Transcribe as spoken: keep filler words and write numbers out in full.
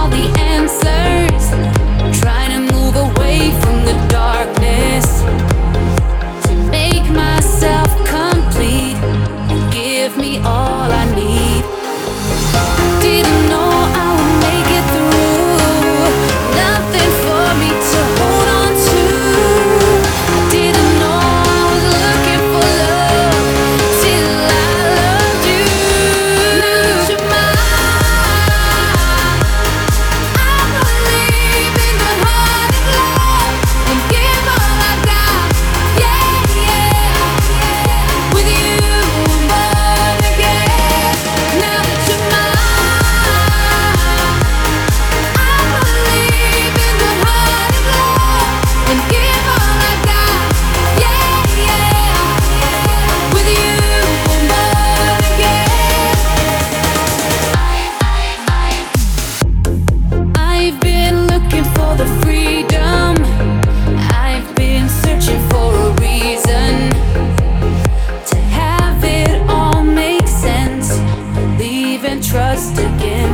all the answers, trying to move away from the darkness to make myself complete. Give me all I need. Didn't know I would make it through. Nothing for me to hold on to. I didn't know I was looking for love till I loved you. Now that you're mine, I believe in the heart of love and give all I got. Yeah, yeah, yeah. With you, I'm born again. Now that you're mine, I believe in the heart of love and give all I got. Yeah, yeah, yeah. With you, I'm born again. I've been looking for the freedom. I've been searching for a reason to have it all make sense. Believe and trust again.